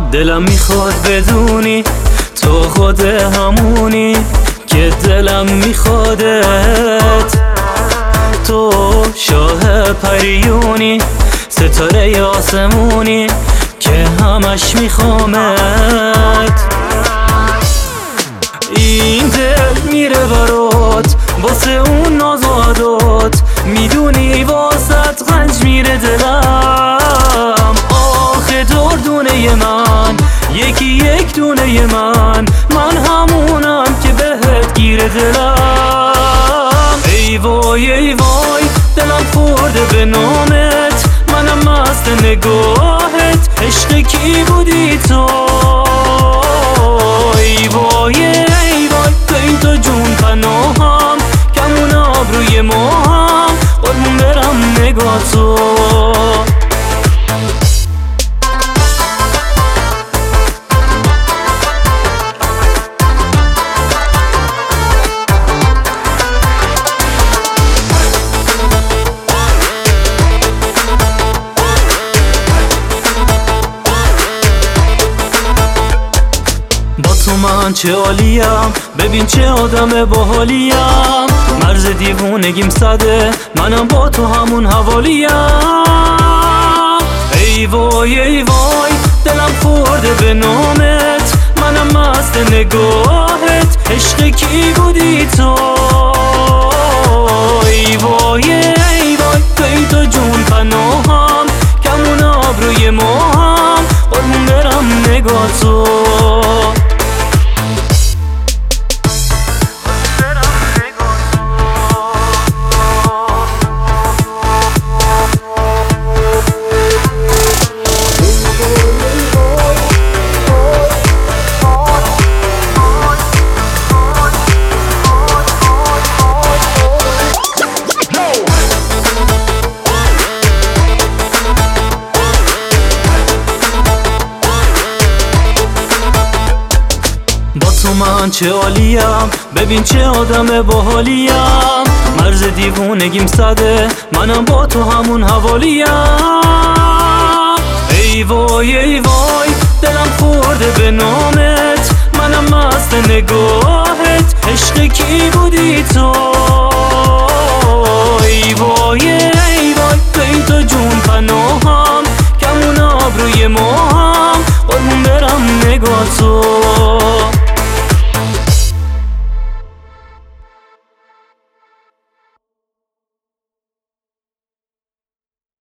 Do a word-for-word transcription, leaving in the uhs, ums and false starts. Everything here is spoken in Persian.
دلم میخواد بدونی تو خود همونی که دلم میخوادت. تو شاه پریونی، ستاره آسمونی که همش میخوامت. این دل میره برات واسه اون ناز و عدات، میدونی واسط رنج میره دلم. آخه دردونه من یکی یک دونه من، من همونم که بهت گیره دلم. ای وای ای وای دلم خورده به نامت، منم مست نگاهت، عشق کی بودی تو؟ ای وای ای وای توی تو جون پناهم، کمون آبروی ما هم قربون برم نگاه تو. من چه عالیم، ببین چه آدم باحالیم. مرز دیوونگیم صده، منم با تو همون حوالیم. ای وای ای وای دلم خورده به نامت، منم مست نگاهت، عشق کی بودی تو؟ ای وای ای وای توی تو جون پناهم، کمون آبروی ما هم قربون برم نگاه تو. من چه عالیم، ببین چه آدم باحالیم. مرز دیوونگیم صده، منم با تو همون حوالیم. ای وای ای وای دلم خورده به نامت، منم مست نگاهت، عشق کی بودی تو؟ ای وای ای وای توی تو جون پناهم، کمون آبروی ما هم قربون برم نگاه تو.